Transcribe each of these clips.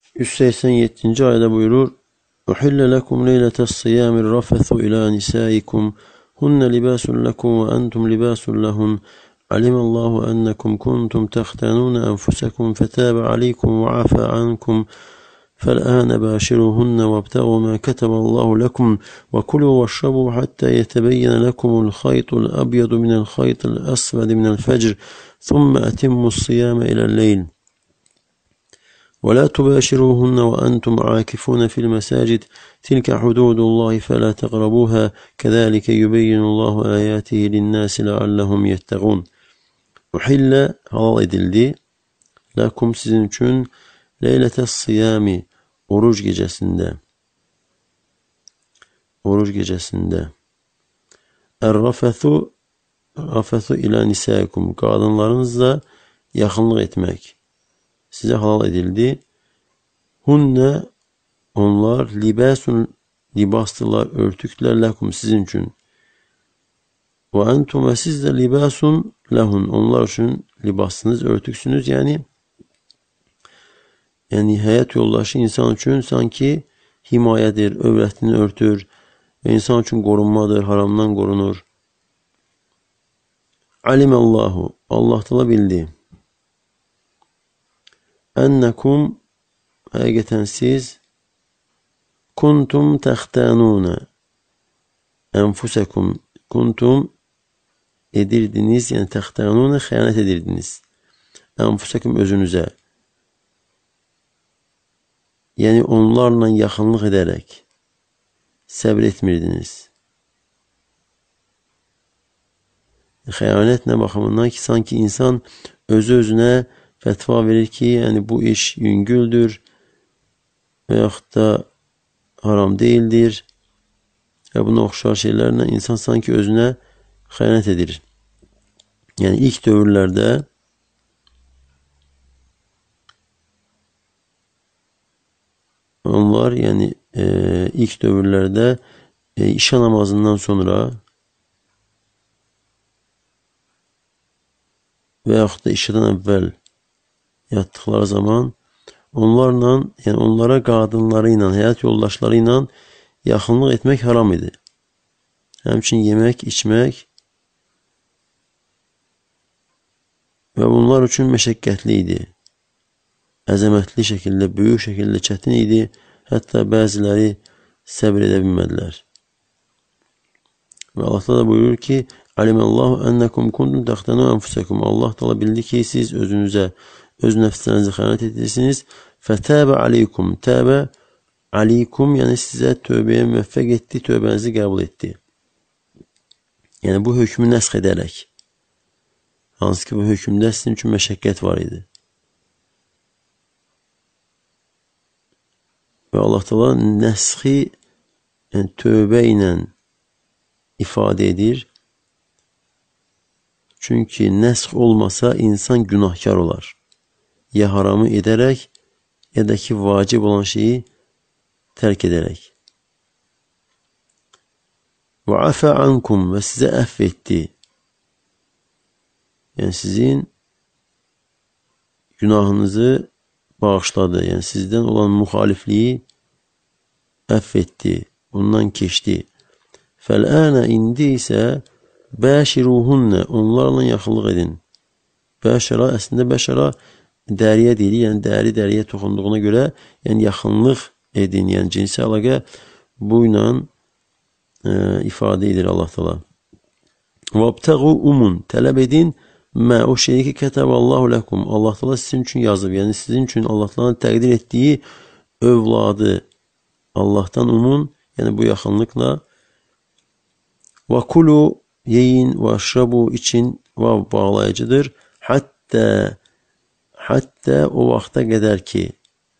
187. ayda buyurur: "Uhille lekum leyletes siyamir rafethu ila nisaikum hunne libasun lekum ve entum libasun lehun. Alimallahu ennekum kuntum tehtanun enfusekum fetabe aleykum ve afa ankum. فالآن باشروهن وابتغوا ما كتب الله لكم وكلوا واشربوا حتى يتبين لكم الخيط الأبيض من الخيط الأسود من الفجر ثم أتموا الصيام إلى الليل ولا تباشروهن وأنتم عاكفون في المساجد تلك حدود الله فلا تقربوها كذلك يبين الله آياته للناس لعلهم يتقون." Uhille halal edildi. Lakum sizin için leyletes siyami oruç gecesinde. Er-rafethu ila nisaikum, kadınlarınızla yakınlık etmek size halal edildi. Hunne, onlar, libasun, libastılar, örtükler, lekum, sizin için. Ve entum, ve siz de libasun lehun, onlar için libassınız, örtüksünüz. Yani hayat yoldaşı insan için sanki himayedir, övrətini örtür ve insan için korunmadır, haramdan korunur. Alimallahu, Allah Teala bildi. Ennekum, hakikaten siz, kuntum tehtanune enfusekum, kuntum edirdiniz, yani tehtanune hıyanet edirdiniz. Enfusekum, özünüze. Yani onlarla yakınlık ederek sabretmirdiniz. Hıyanet ne bakımından ki sanki insan özüne fetva verir ki yani bu iş yüngüldür veyahut da haram değildir. Ya buna okşar şeylerle insan sanki özüne hıyanet edir. Yani ilk dövrlerde onlar yani ilk dövrlerde işa namazından sonra veyahut da işten evvel yattıkları zaman onlarla yani onlara kadınlarıyla, hayat yoldaşlarıyla yakınlık etmek haram idi. Hemçin yemek, içmek ve bunlar için meşakkatliydi. Əzəmətli şəkildə, böyük şəkildə çətin idi. Hətta bəziləri səbr edə bilmədilər. Və Allah da buyurur ki: "Alimallahu ennekum kuntum tehtanun enfusakum." Allah Teala bildi ki siz özünüze, öz nəfslərinizi xəyanət edirsiniz. Fətəbə aleykum. Təbə aleykum, yəni sizə tövbəyə müvəffəq etdi, tövbənizi qəbul etdi. Yəni bu hökmü nəsx edərək. Hansı ki bu hökmdə sizin üçün məşəqqət var idi. Ve Allah Teala nəsxi yani tövbe ile ifade edir. Çünkü nəsx olmasa insan günahkar olar. Ya haramı ederek ya da ki vacip olan şeyi terk ederek. Ve afa ankum, ve size affetti. Yani sizin günahınızı bağışladı. Yani sizden olan muhalifliği affetti. Bundan geçti. Fel'âne, indi ise bâşiruhunne, onlarla yakınlık edin. Bəşara, aslında bəşara dəriyə deyil. Yani dəriyə toxunduğuna göre yani yakınlık edin. Yani cinsi əlaqə buyla ifade edir Allah Teala. Vabtəğu umun, tələb edin. Mə, o şeyi ki kətəbəllahu ləkum, Allah Teala sizin üçün yazıb. Yani sizin üçün Allah Teala'nın təqdir etdiyi övladı Allah'tan umun. Yani bu yakınlıkla ve kulu, yiyin, ve aşrabu, için vav bağlayıcıdır. Hatta o vakte kadar ki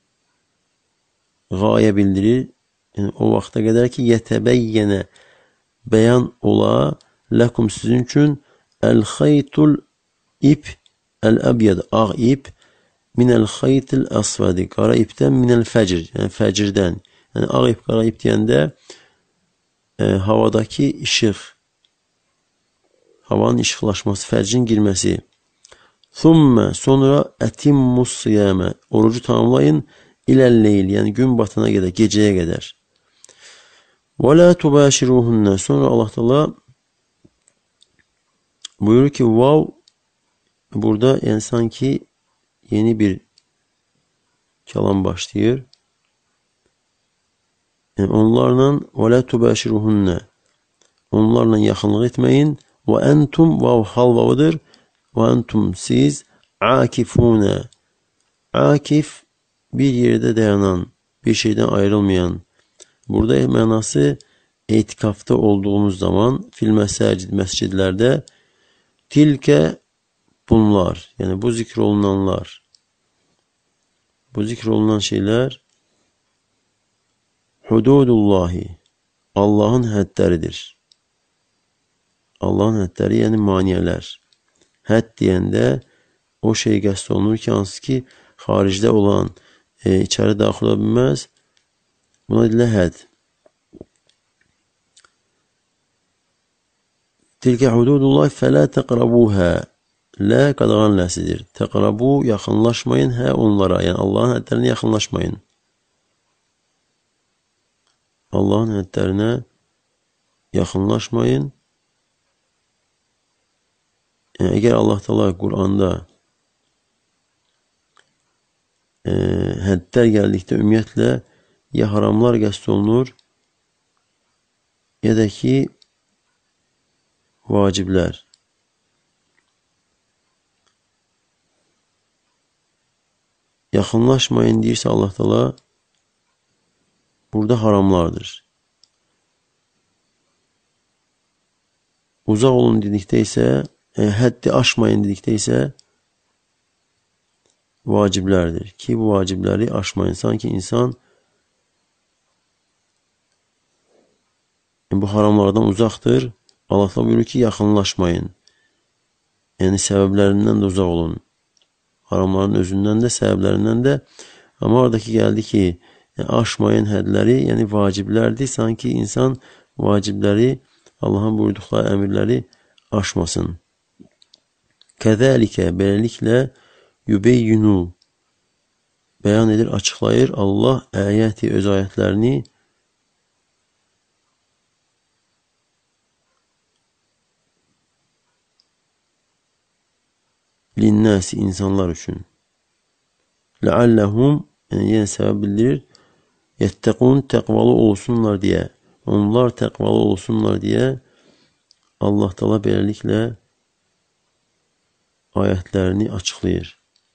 gaye bildirir. Yani o vakte kadar ki yetebeyyene, beyan ola lekum, sizin için el haytul ip, el abyad, ağ ip, minel haytil asvadi, kara ipten, minel fecr, yani fecirden. Yani ağ ip, kara ip diyende havadaki ışık, havanın ışıklaşması, fecrin girmesi. Thumme, sonra etimmus siyame, orucu tamamlayın, İləl-leyl, yəni gün batana qədər, gecəyə qədər. Və la tubashiruhunna. Sonra Allah Teala buyurur ki, vav burada yəni sanki yeni bir kəlam başlayır. Yəni onlarla və la tubashiruhunna. Onlarla yaxınlıq etməyin. Və entum vav hal vavıdır. Və entum siz akifuna. Akif bir yerdə dayanan, bir şeydən ayrılmayan. Burada mənası etikafda olduğunuz zaman fil məsəcid, məscidlərdə tilkə bunlar, yəni bu zikr olunanlar, bu zikr olunan şeylər hududullahi, Allahın həddləridir. Allahın həddləri, yəni maniyələr. Hədd deyəndə o şey qəsd olunur ki, hansı ki, xaricdə olan, içəri daxil ola bilməz. Buna deyilə hədd. Tilkə hududullah fələ təqrabuhə. Lə qadağan ləsidir. Təqrabu, yaxınlaşmayın, hə onlara. Yəni Allahın həddlərinə yaxınlaşmayın. Allahın həddlərinə yaxınlaşmayın. Yəni, əgər Allah Teala Quranda həddlər gəldikdə ümumiyyətlə ya haramlar qəsd olunur, ya da ki vaciblər. Yaxınlaşmayın deyirsə Allah Teala burada haramlardır. Uzaq olun dedikdə isə, həddi aşmayın dedikdə isə vaciblərdir ki, bu vacibləri aşmayın. Sanki insan bu haramlardan uzaqdır. Allah da buyurur ki, yaxınlaşmayın. Yəni, səbəblərindən də uzaq olun. Haramların özündən də, səbəblərindən də. Amma oradakı gəldi ki, aşmayın hədləri, yəni vaciblərdir. Sanki insan vacibləri, Allahın buyurduqları əmirləri aşmasın. Kəzəlikə, beləliklə, yübeyyinu, bəyan edir, açıqlayır Allah əyəti, öz ayətlərini linnəsi, insanlar üçün. Ləalləhum, yəni yenə səbəb bildirir, yəttəqun, təqvalı olsunlar deyə, onlar təqvalı olsunlar deyə Allah Teala beləliklə ayətlərini açıqlayır.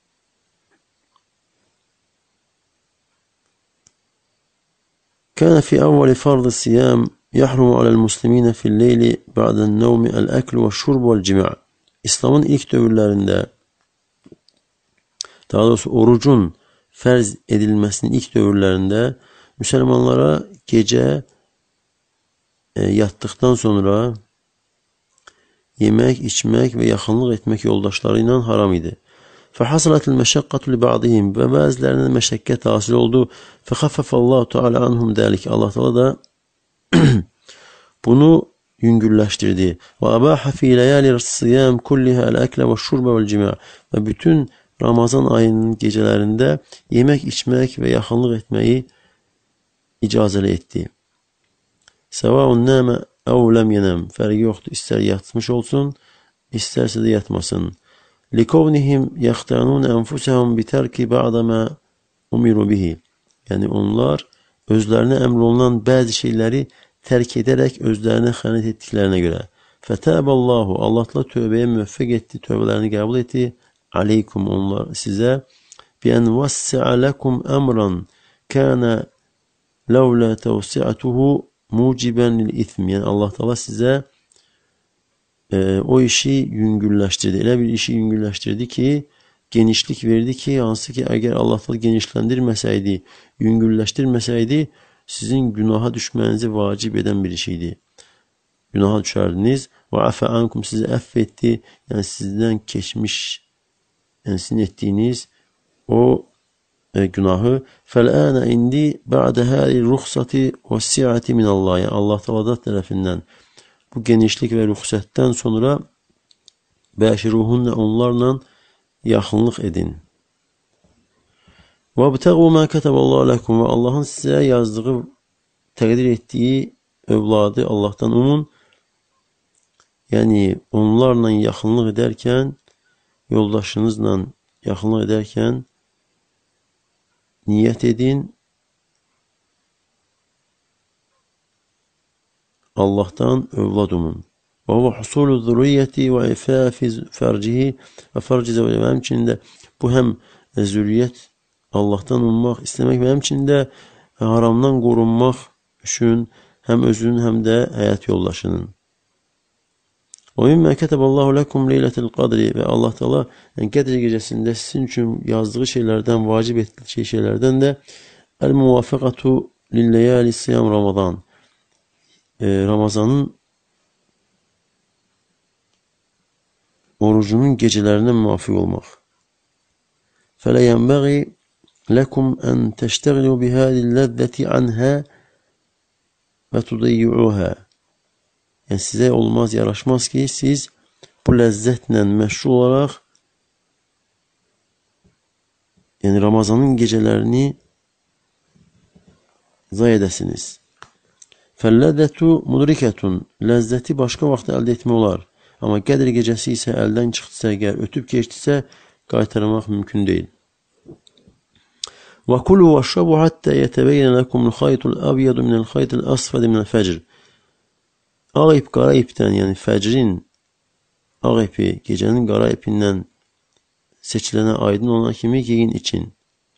كان في أول فرض الصيام يحرم على المسلمين في الليل بعد النوم الأكل والشرب والجماع. İslamın ilk dövrlərində, daha doğrusu orucun fərz edilməsinin ilk dövrlərində müsəlmanlara gecə yatdıqdan sonra yemək, içmək və yaxınlıq etmək yoldaşları ilə haram idi. فَحَصَلَتِ الْمَشَقَّةُ لِبَعْضِهِمْ və bəzilərinin məşəqqət hasıl oldu. فَخَفَّفَ اللّٰهُ تَعَالَى عَنْهُمْ دَلِكَ Allah Teala da bunu yüngülləşdirdi. وَأَبَاحَ فِي لَيَالِ الصِّيَامِ كُلِّهَا الْأَكْلَ وَالشُّرْبَ وَالْجِمَاعِ və bütün Ramazan ayının gecələrində yemək, içmək və yaxınlıq etməyi icazəli etdi. سَوَاءٌ نَامَ أَوْ لَمْ يَنَمْ fərqi yoxdur. İstər yatmış olsun, istərsə də yatmasın. لِكَوْنِهِمْ يَخْتَانُونَ أَنْفُسَهُمْ بِتَرْكِ بَعْضَ مَا أُمِرُوا بِهِ. Yəni onlar özlərinə əmr olunan bəzi şeyləri tərk edərək özlərinə xəyanət etdiklərinə görə. فَتَابَ اللّٰهُ Allah da tövbəyə müvəffəq etdi, tövbələrini qəbul etdi. Aleykum onlar sizə بِأَنْ وَسِّعَ لَكُمْ أَمْرًا كَانَ لَوْلَا تَوْسِعَتُهُ مُوجِبًا لِلْإِثْمِ. Yəni Allah Teala sizə o işi yüngülləşdirdi. Elə bir işi yüngülləşdirdi ki, genişlik verdi ki, hansı ki, əgər Allah Teala genişləndirməsəydi, yüngülləşdirməsəydi, sizin günaha düşməyinizi vacib edən bir şeydi. Günaha düşərdiniz. Və əfə ankum sizi əff etdi. Yəni sizdən keçmiş, yəni sizin etdiyiniz o günahı. Fəl-ənə indi bə'də həli ruxsati və si'ati minəllah. Yəni Allah Teala tərəfindən bu genişlik və rüxsətdən sonra bəşiruhunla onlarla yaxınlıq edin. وَابْتَغُوا مَا كَتَبَ اللّٰهُ لَكُمْ ve Allah'ın size yazdığı, takdir ettiği evladı Allah'tan umun. Yani onlarla yakınlık ederken, yoldaşınızla yakınlık ederken niyet edin. Allah'tan evlad umun. وَهُوَ حُصُولُ الذُّرِّيَّةِ وَاِفَافِ فَرْجِهِ ve farc-ı zevce'nin içinde bu hem zürriyet Allah'tan ummaq istemek ve hem içinde haramdan qorunmaq üçün hem özünün hem de hayat yoldaşının. وَمِمَّا كَتَبَ اللّٰهُ لَكُمْ لَيْلَةَ الْقَدْرِ ve Allah Teala Kadir gecesinde sizin için yazdığı şeylerden, vacip ettiği şeylerden de el-muvafakatu lilleyali siyam Ramazan. Ramazan'ın orucunun gecelerine muvafık olmak. فَلَا يَنْبَغِي لَكُمْ أَنْ تَشْتَغِلُوا بِهَذِي اللَّذَّةِ عَنْهَا وَتُضَيِّعُوهَا. Yani size olmaz, yaraşmaz ki siz bu lezzetle meşgul olarak yani Ramazan'ın gecelerini zayi edesiniz. فَاللَّذَّةُ مُدْرِكَةٌ. Lezzeti başka vakti elde etme olar. Ama Kadir gecesi ise elden çıktıysa, eğer ötüp geçtiyse qaytarmaq mümkün değil. وَكُلُوا وَاشْرَبُوا حَتَّى يَتَبَيَّنَ لَكُمُ الْخَيْطُ الْأَبْيَضُ مِنَ الْخَيْطِ الْأَصْفَدِ مِنَ الْفَجْرِ. Ağ ip, qara ipdən, yəni fəcrin ağ ipi, gecenin qara ipindən seçilənə aydın olan kimi yiyin için.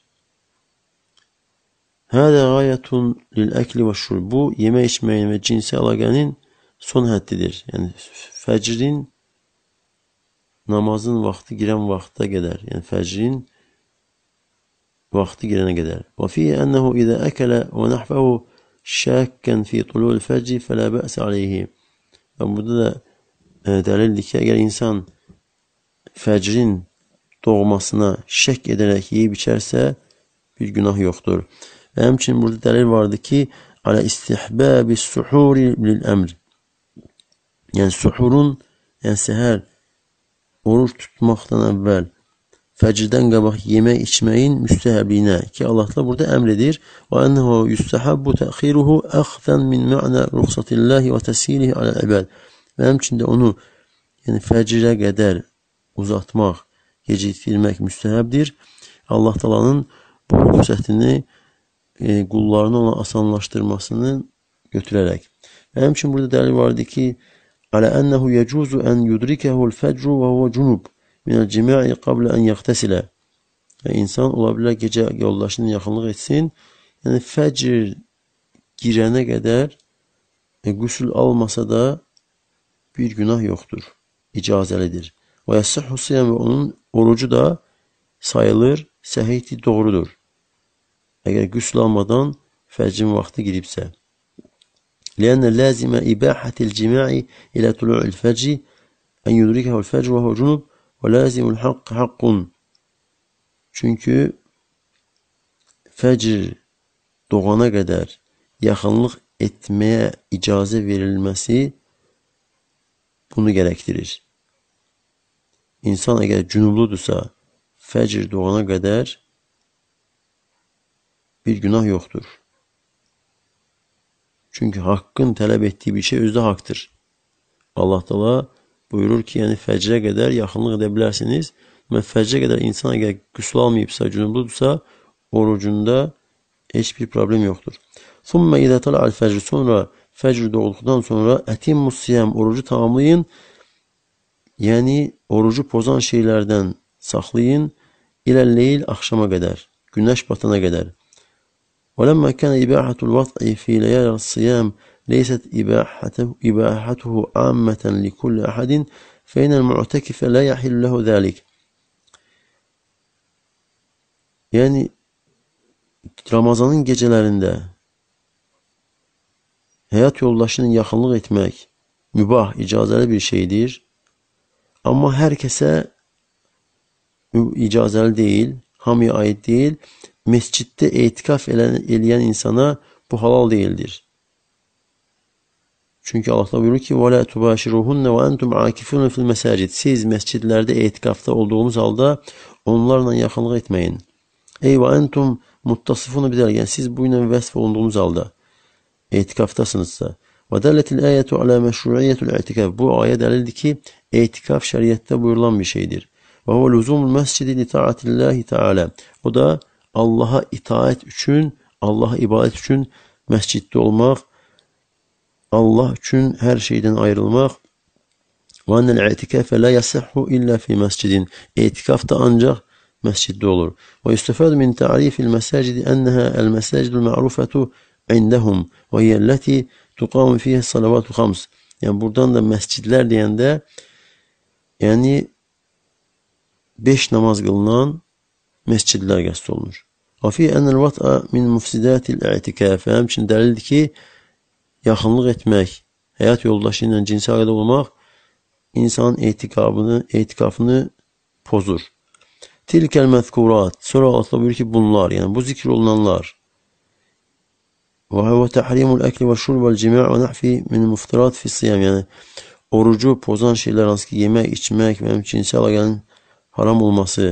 Hədə qayətun lil-əkli və şurb. Bu, yemək içməyin və cinsi əlaqənin son həddidir. Yəni, fəcrin namazın vaxtı girən vaxta qədər. Yəni, fəcrin vaxtı girənə qədər. Və fiyyə ənəhu idə əkələ və nəhvəhu şəkkən fi tulul fəcri fələ bəs aleyhi. Və burada da dəlildir ki, əgər insan fəcrin doğmasına şək edərək yeyib içərsə, bir günah yoxdur. Və həmçinin burada dəlil vardır ki, alə istihbəbi suhuri lil-əmr. Yəni, suhurun, yəni səhər oruç tutmaqdan əvvəl fəcrdən qabaq yemək içməyin müstəhəbliyinə ki, Allah da burada əmr edir. Və ənəhu yüstəhəbbu təxiruhu əxfən min mə'nə ruxsatillahi və təsilihi alə-əbəd. Və həmçində onu yəni fəcrə qədər uzatmaq, gecikdirmək müstəhəbdir. Allah Taala'nın bu ruxsətini qullarına olan asanlaşdırmasını götürərək. Və həmçinin burada dəlil vardır ki, alə ənəhu yecuzu ən yudrikəhul fəcru və huvə cunub minəl cima'i qablə ən yaxtəsilə. İnsan ola bilər gecə yoldaşının yaxınlıq etsin, yəni fəcr girənə qədər qüsül almasa da bir günah yoxdur, icazəlidir. Və yəssəhhu siyam və onun orucu da sayılır, səhihdir, doğrudur. Əgər qüsül almadan fəcrin vaxtı giribsə. Lənnə ləzimə ibahətil cima'i ilə tulu'il fəcri ən yudrikəhul fəcr və huvə cunub və lazimul haqq haqqun. Çünki fəcr doğana qədər yaxınlıq etməyə icazə verilməsi bunu gərəkdirir. İnsan əgər cünubludursa, fəcr doğana qədər bir günah yoxdur. Çünki haqqın tələb etdiyi bir şey özü də haqdır. Allah Teala buyurur ki, yəni fəcrə qədər yaxınlıq edə bilərsiniz. Fəcrə qədər insan əgər qüsl almayıbsa, cünubludursa, orucunda heç bir problem yoxdur. Thumma idə tala'al fəcr. Sonra fəcr doğduqdan sonra ətimmus siyam, orucu tamamlayın. Yəni orucu pozan şeylərdən saxlayın. İləlleyl, axşama qədər, günəş batana qədər. وَلَمَّا كَانَ إِبَاحَةُ الْوَطْءِ فِي لَيَالِ الصِّيَامِ لَيْسَتْ إِبَاحَتُهُ عَامَّةً لِكُلِّ أَحَدٍ فَإِنَّ الْمُعْتَكِفَ لَا يَحِلُّ لَهُ ذَلِكَ. Yəni Ramazanın gecələrində həyat yoldaşının yaxınlıq etmək mübah, icazəli bir şeydir. Amma hər kəsə icazəli deyil, hamıya aid deyil. Mesciddə etikaf eləyən insana bu halal deyildir. Çünki Allah buyurur ki, وَلَا تُبَاشِرُهُنَّ وَأَنْتُمْ عَاكِفُونَ فِي الْمَسَاجِدِ. Siz məscidlərdə etikafda olduğunuz halda onlarla yaxınlıq etməyin. Ey ve entum muttasifuna bidəl. Yəni siz bu ilə vəsf olunduğunuz halda etikafdasınızsa. Və dəllətil ayətu alə məşruiyyətul etikaf. Bu ayə dəlildir ki, etikaf şəriətdə buyurulan bir şeydir. Və huve luzumul məscidi li taatillahi teala. O da Allaha itaat üçün, Allaha ibadət üçün məsciddə olmaq, Allah üçün hər şeydən ayrılmaq. Və annəl etikafə la yasihhu illə fi məscidin. Etikaf da ancaq məsciddə olur. Və yustəfədu min ta'rifil məsəcidi ənəhə əl-məsəcidul ma'rufətu indəhum və hiyyəlləti tuqamu fiyhə salavatul xams. Yəni buradan da məscidlər deyəndə yəni 5 namaz qılınan məscidlər qəsd olunur. Və fi ənəl vat'a min mufsidatil i'tikaf. Həmçinin dəlildir ki, yaxınlıq etmək, həyat yoldaşı ilə cinsi əlaqədə olmaq insanın etikafını pozur. Tilkəl məzkurat. Sonra Allah buyurur ki, bunlar, yəni bu zikr olunanlar. Və huvə təhrimul əkli və şurb və cima' və nəhfi min muftirat fi siyam. Yəni orucu pozan şeylər, hansı ki, yemək, içmək və cinsi əlaqənin haram olması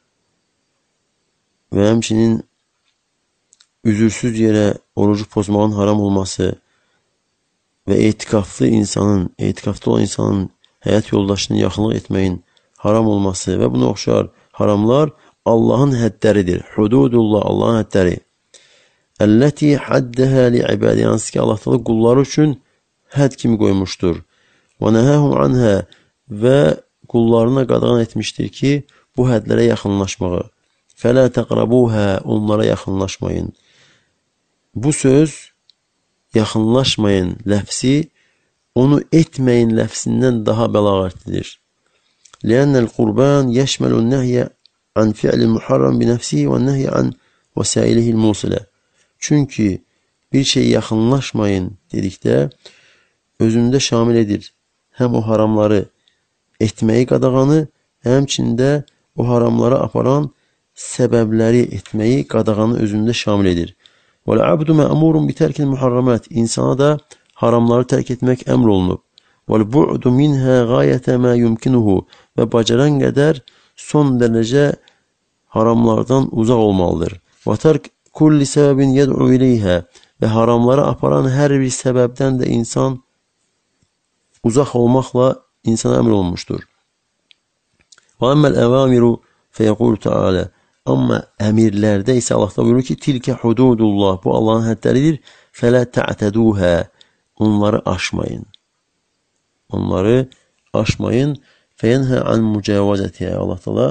və həmçinin üzürsüz yerə orucu pozmağın haram olması və etikafda olan insanın həyat yoldaşını yaxınlıq etməyin haram olması və buna oxşar haramlar Allahın həddləridir. Hududullah, Allahın həddləri. Əlləti haddəhə li ibadi. Hansı ki, Allah Teala qulları üçün hədd kimi qoymuşdur. Və nəhəhum anhə. Və qullarına qadağan etmişdir ki, bu həddlərə yaxınlaşmağı. Fələ təqrabuhə. Onlara yaxınlaşmayın. Bu söz, yaxınlaşmayın ləfsi, onu etməyin ləfsindən daha bəlağətlidir. Lənnəl qurban yəşməlun nəhyə an fi'lil muharram bi nəfsihi və nəhyə an vəsailihil musilə. Çünki bir şey yaxınlaşmayın dedikdə özündə şamil edir. Həm o haramları etməyi qadağanı, həmçində o haramlara aparan səbəbləri etməyi qadağanı özündə şamil edir. Vəl-abdu mə'murun bitərkil muharramat. İnsana da haramları tərk etmək əmr olunub. Vəl-bu'du minhə qayətə mə yumkinuhu. Və bacaran qədər son dərəcə haramlardan uzaq olmalıdır. Və tərk kulli səbəbin yəd'u ileyhə. Və haramlara aparan hər bir səbəbdən də insan uzaq olmaqla insana əmr olunmuşdur. Və əmməl əvamiru fəyəqulu tealə. Amma əmirlərdə isə Allah da buyurur ki, tilkə hududullah. Bu Allahın həddləridir. Fələ tə'təduhə. Onları aşmayın. Onları aşmayın. Fəyənhə an mücəvazətiyyə. Allah Teala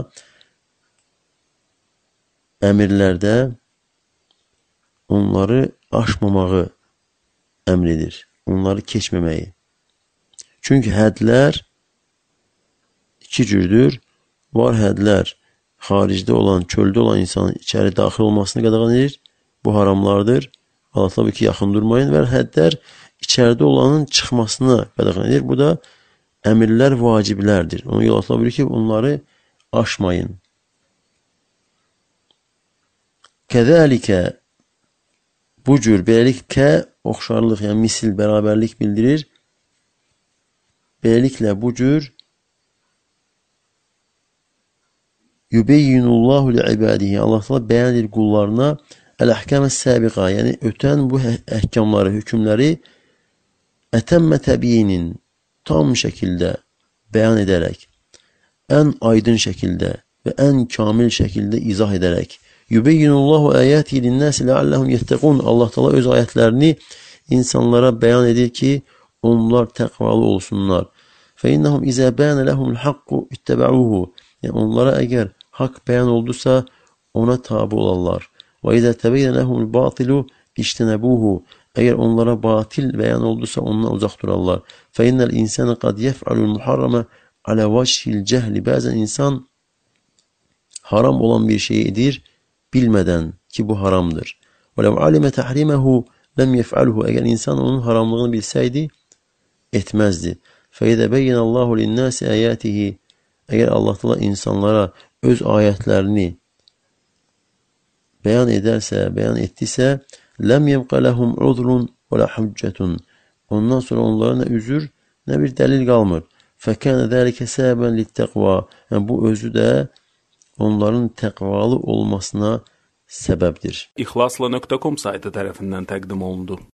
əmirlərdə onları aşmamağı əmr edir. Onları keçməməyi. Çünki hədlər iki cürdür. Var hədlər xaricdə olan, çöldə olan insanın içəri daxil olmasını qadağan edir. Bu haramlardır. Allah tabii ki, yaxın durmayın. Və hədlər içəridə olanın çıxmasını qadağan edir. Bu da əmirlər vaciblərdir. Ona görə Allah buyurur ki, onları aşmayın. Kəzəlikə bu cür, beləliklə oxşarlıq, yəni misil, bərabərlik bildirir. Beləliklə bu cür Yübeyyinullahu li'ibadihi. Allah Teala bəyan edir qullarına əl-əhkəmə səbiqa, yəni ötən bu əhkamları, hükümləri ətəmmə təbiyinin tam şəkildə bəyan edərək, ən aydın şəkildə və ən kamil şəkildə izah edərək. Yübeyyinullahu əyəti linnəsi ləalləhum yettəqun. Allah Teala öz ayətlərini insanlara bəyan edir ki, onlar təqvalı olsunlar. Fəinnəhum izə bəyənə ləhumul haqqu ittəbəuhu. Yəni onlara əgər haqq bəyan oldusa, ona tabi olarlar. Və izə təbəyyənə ləhumul batilu iştənəbuhu. Əgər onlara batil bəyan oldusa, ondan uzaq durarlar. Fəinnəl insənə qad yəf'alul muharramə alə vəchil cəhli. Bəzən insan haram olan bir şey edir, bilmədən ki, bu haramdır. Və ləv alimə təhriməhu ləm yəf'alhu. Əgər insan onun haramlığını bilsəydi, etməzdi. Fəidə bəyyənəllahu linnəsi əyətihi. Əgər Allah Teala insanlara öz ayətlərini bəyan edərsə, bəyan etdisə, ləm yəbqə ləhum udrun və lə hüccətun. Ondan sonra onlara nə üzür, nə bir dəlil qalmır. Fəkənə dəlikə səbəbən littəqva. Yəni, bu özü də onların təqvalı olmasına səbəbdir. İxlasla.com saytı tərəfindən təqdim olundu.